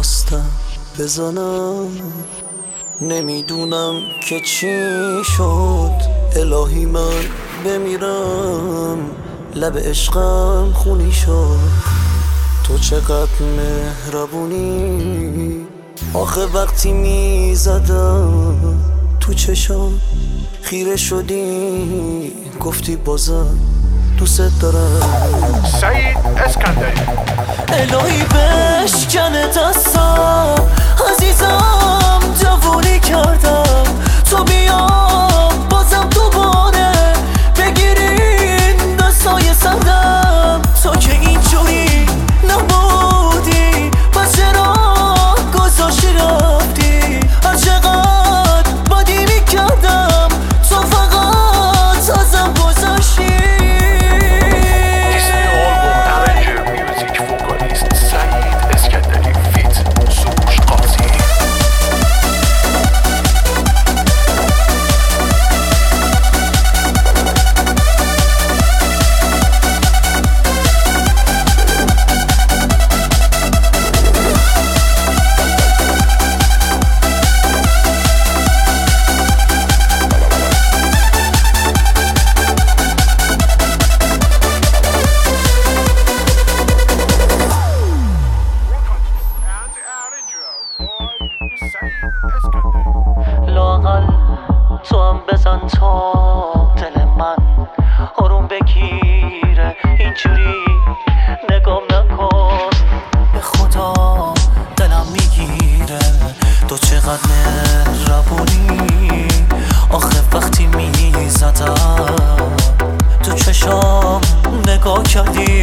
میخواستم بزنم، نمیدونم که چی شد. الهی من بمیرم، لب عشقم خونی شد. تو چقدر مهربونی، آخه وقتی میزدم تو چشام خیره شدی، گفتی بازم دوست دارم. سعید اسکندری. الهی بشکنه دستم عزیزم، جوونی کردم تو بیام بازم دوباره بگیرین دستای سردم. تو که اینجوری نبودی پس چرا گذاشتی رفتی؟ هر چقدر بدی میکردم تو فقط ازم گذاشتی. لااقل تو هم بزن تا دل من آروم بگیره، اینجوری نگام نکن به خدا دلم میگیره. تو چقدر مهربونی، آخه وقتی میزدم تو چشام نگاه کردی